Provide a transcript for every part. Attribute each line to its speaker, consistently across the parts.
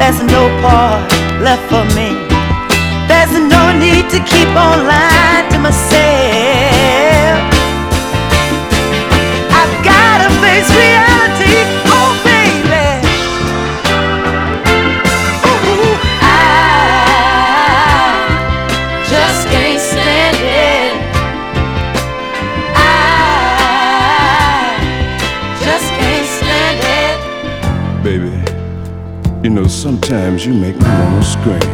Speaker 1: there's no part left for me. There's no need to keep on lying to myself. I've gotta face reality, oh baby. Ooh, I just can't stand it. I just can't stand it.
Speaker 2: Baby, you know sometimes you make me wanna scream.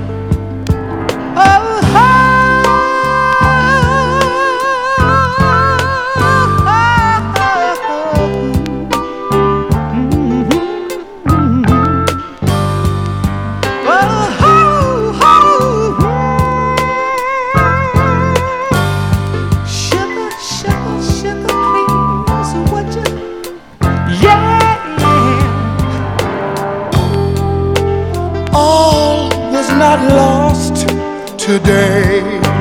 Speaker 2: Not lost today.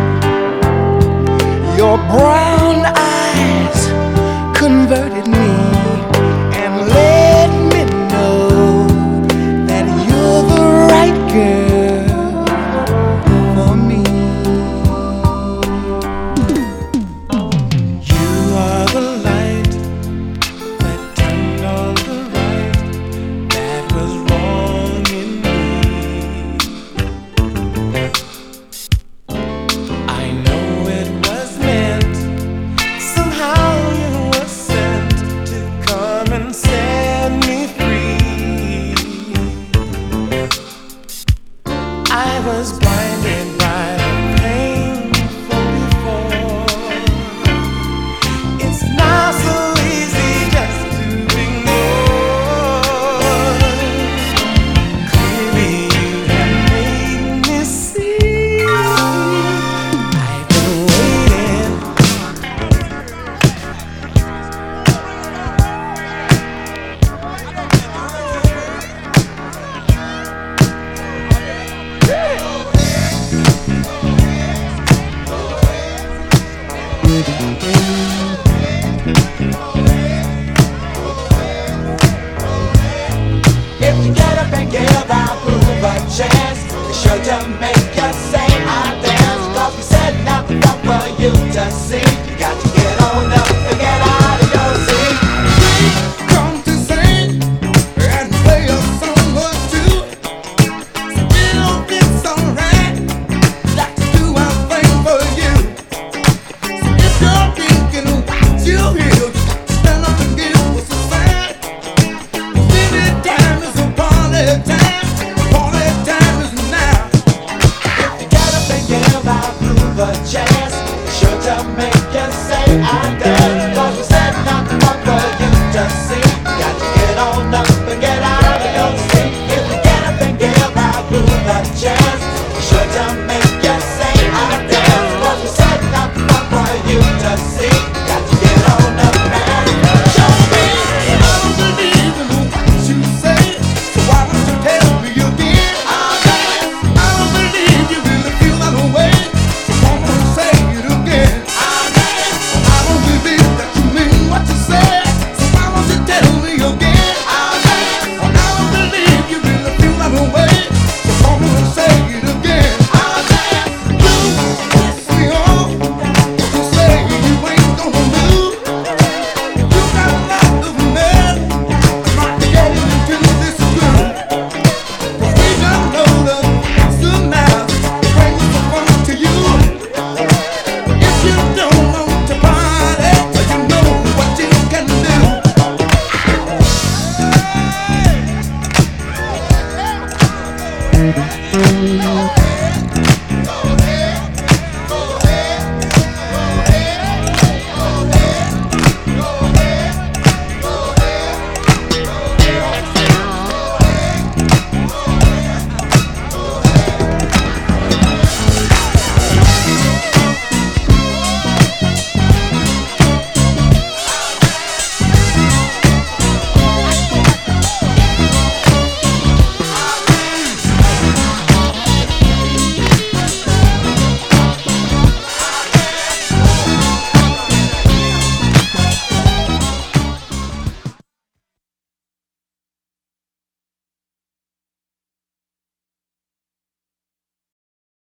Speaker 2: Your brown eyes converted me and let me know that you're the right girl for me. You are the light that turned on the right that was wrong in me. I know it was meant, somehow you were sent to come and set me free. I was blinded by the pain from before. It's now so easy just to ignore. Clearly you have made me see. I've been waiting.
Speaker 3: If you get up and give our groove a chance, be sure to make